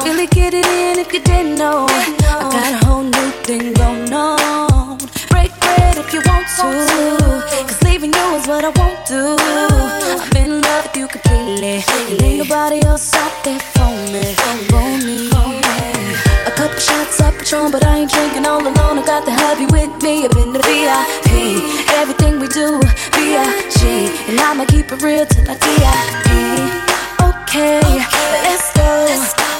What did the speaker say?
Really get it in if you didn't know. I got a whole new thing going on. Break bread if you want to, cause leaving you is what I won't do. I'm in love with you completely, and ain't nobody else out there for me. A couple shots of Patron, but I ain't drinking all alone. I got the hubby with me up in the VIP. Everything we do, B.I.G. And I'ma keep it real till I D.I.P. Okay, let's go.